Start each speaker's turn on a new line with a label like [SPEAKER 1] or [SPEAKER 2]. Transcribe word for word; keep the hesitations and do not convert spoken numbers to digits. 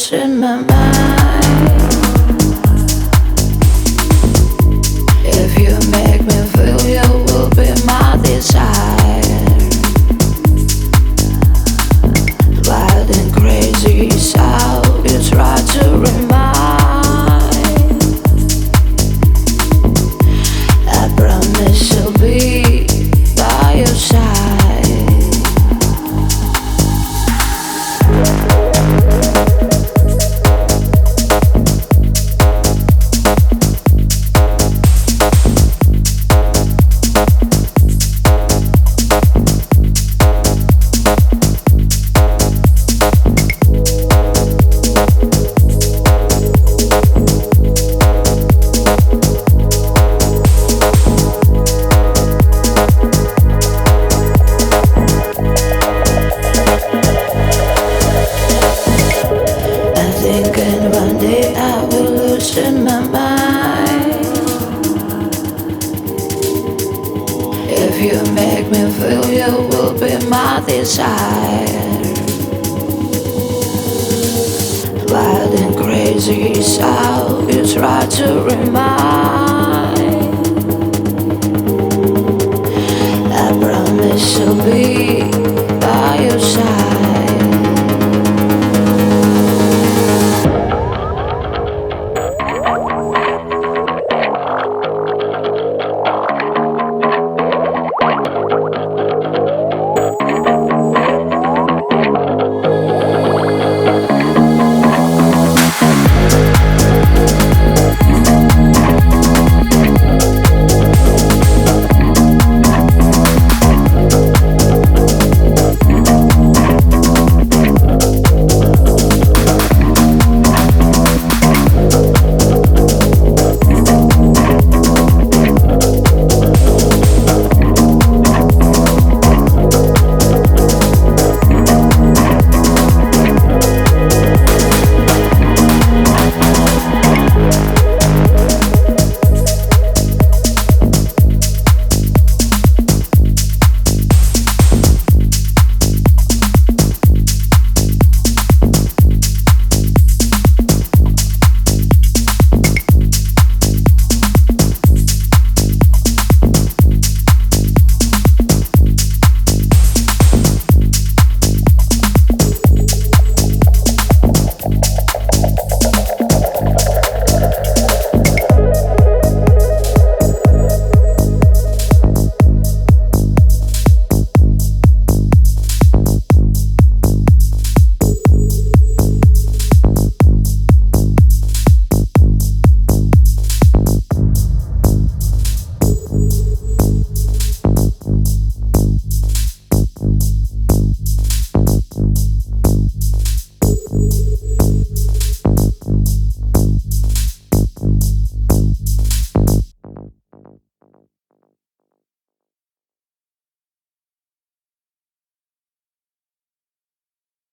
[SPEAKER 1] losing my mind. If you make me feel, you will be my desire. Wild and crazy sound you try to remind. I promise I'll be by your side. Thinking one day I will lose in my mind. If you make me feel, you will be my desire. Wild and crazy sound you try to remind. I promise I'll be